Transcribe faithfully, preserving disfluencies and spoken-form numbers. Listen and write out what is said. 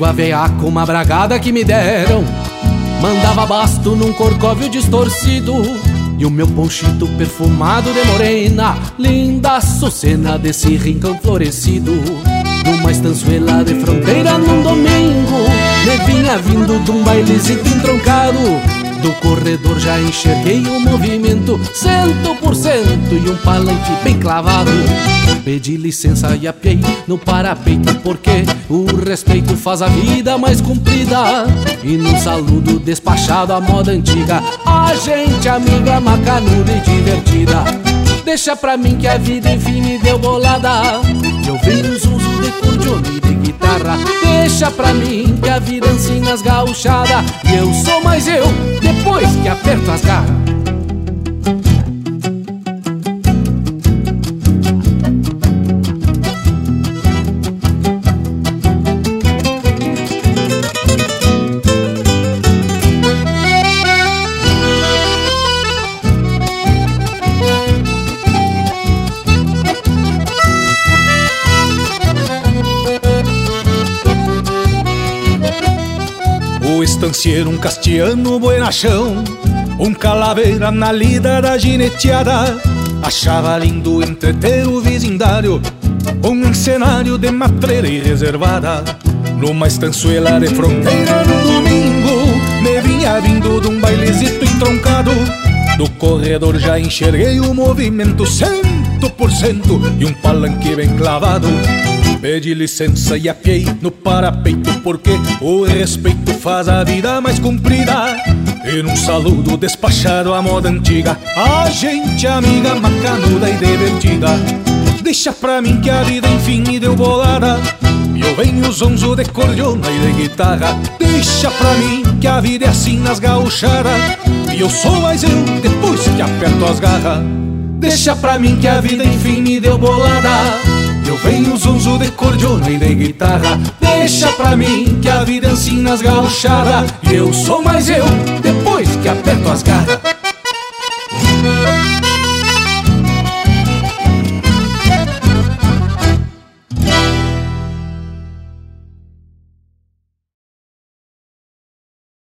égua veia com uma bragada que me deram, mandava basto num corcóvio distorcido, e o meu ponchito perfumado de morena, linda açucena desse rincão florescido. Numa estançoela de fronteira num domingo, me vinha vindo de um bailezito entroncado. Do corredor já enxerguei o movimento, cento por cento e um palanque bem clavado. Pedi licença e apiei no parapeito, porque o respeito faz a vida mais comprida. E num saludo despachado à moda antiga, a gente amiga, macanuda e divertida. Deixa pra mim que a vida enfim me deu bolada, eu venho zunzo de cordiona e de guitarra. Deixa pra mim que a vida ensina as gauchada, e eu sou mais eu depois que aperto as garras. Estancieiro, um castiano buenachão, um calaveira na lida da gineteada. Achava lindo entreter o vizindário, um encenário de matreira e reservada. Numa estançoela de fronteira no domingo, me vinha vindo de um bailezito entroncado. Do corredor já enxerguei o movimento, cento por cento e um palanque bem clavado. Pedi licença e apiei no parapeito, porque o respeito faz a vida mais comprida. E num saludo despachado à moda antiga, a gente amiga, macanuda e divertida. Deixa pra mim que a vida enfim me deu bolada, e eu venho zonzo de cordiona e de guitarra. Deixa pra mim que a vida é assim nas gauchadas, e eu sou mais eu depois que aperto as garras. Deixa pra mim que a vida enfim me deu bolada, eu venho zunzo de cordiona e de guitarra. Deixa pra mim que a vida ensina as gauchadas, e eu sou mais eu depois que aperto as garras.